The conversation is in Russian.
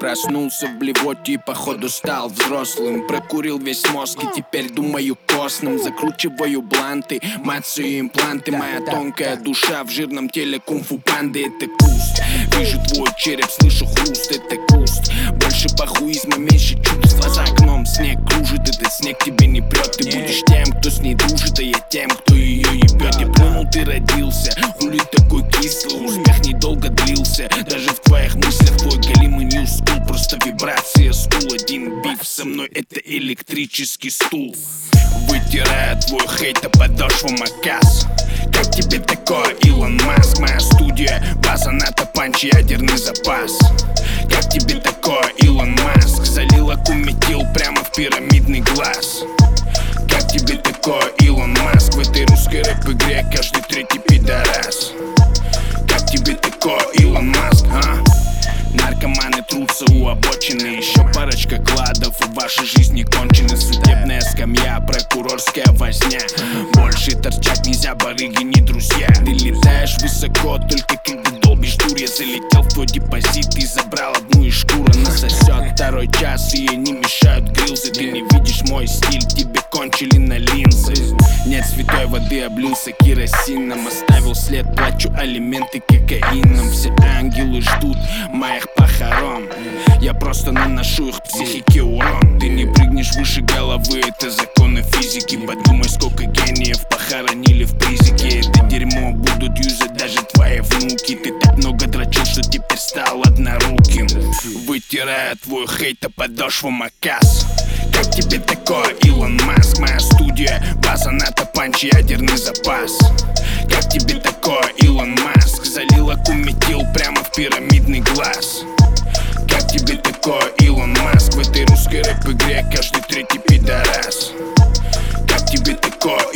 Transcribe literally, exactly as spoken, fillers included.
Проснулся в блевоте и походу стал взрослым. Прокурил весь мозг и теперь думаю костным. Закручиваю бланты, мацаю импланты. Моя тонкая душа в жирном теле кунг-фу панды. Это куст, вижу твой череп, слышу хруст. Это куст, больше похуизма, меньше чувства. За окном снег кружит, этот снег тебе не прет. Ты будешь тем, кто с ней дружит, а я тем, кто ее ебет. И плюнул, ты родился, хули такой кислый. Успех недолго длился, даже в твоих мыслях твой голимый нью скул. Просто вибрация скул, один биф со мной, это электрический стул. Вытирая твой хейт, а подошва макас. Как тебе такое, Илон Маск? Моя студия, база НАТО, панч, ядерный запас. Как тебе такое, Илон Маск? Залил акуметил прямо в пирамидный глаз. Как тебе такое, Илон Маск? В этой русской рэп-игре каждый третий пидорас. Как тебе такое, Илон Маск, а? Наркоманы трутся у обочины. Еще парочка кладов, и ваши жизни кончены. Судебная скамья, прокурорская возня. Больше торчать нельзя, барыги не друзья. Ты летаешь высоко, только когда долбишь дур. Я залетел в твой депозит и забрал одну из шкуры. Насосет второй час, и ей не мешают грилзы. Ты не видишь мой стиль, тебе кончили на линзы. Нет святой воды, облился керосином. Оставил след, плачу алименты кокаином. Все ангелы ждут моих похорон. Я просто наношу их психике урон. Ты не прыгнешь выше головы, это законы физики. Подумай, сколько гениев похоронили в призике. Это дерьмо будут юзать даже твои внуки. Ты так много дрочил, что теперь стал одноруким. Вытирая твой хейт, а подошва макас. Как тебе такое, Илон Маск? Моя студия, база НАТО, панч, ядерный запас. Как тебе такое, Илон Маск? Залил акуметил прямо в пирамидный глаз. Как тебе такое, Илон Маск? В этой русской рэп-игре каждый третий пидорас. Как тебе такое,